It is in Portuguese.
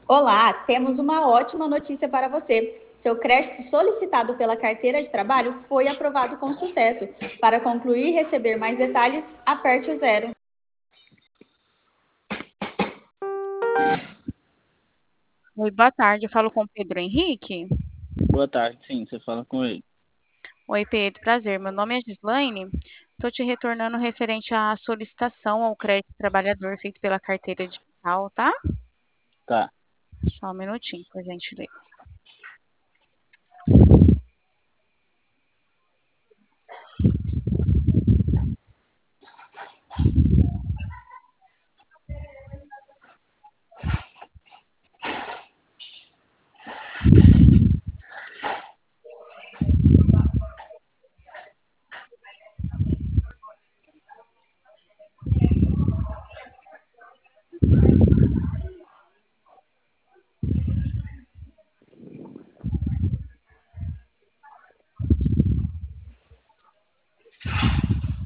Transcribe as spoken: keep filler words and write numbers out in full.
Olá, temos uma ótima notícia para você. Seu crédito solicitado pela carteira de trabalho foi aprovado com sucesso. Para concluir e receber mais detalhes, aperte o zero. Oi, boa tarde. Eu falo com o Pedro Henrique. Boa tarde, sim, você fala com ele. Oi, Pedro, prazer. Meu nome é Gislaine. Estou te retornando referente à solicitação ao crédito trabalhador feito pela carteira digital, tá? Tá. Só um minutinho, por gentileza.